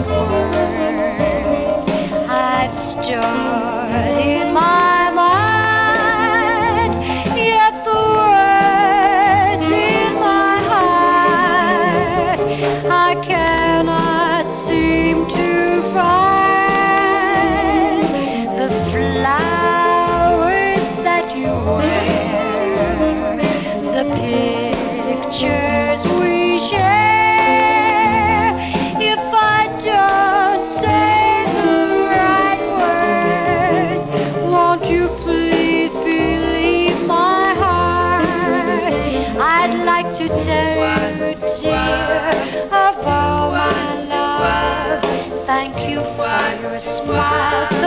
right words I've stored in my mind, yet the words in my heart I cannot seem to find. The flowers that you wear, the pictures we share, if I don't say the right words, won't you please believe my heart? I'd like to tell you, dear, of all my love. Thank you for your smile.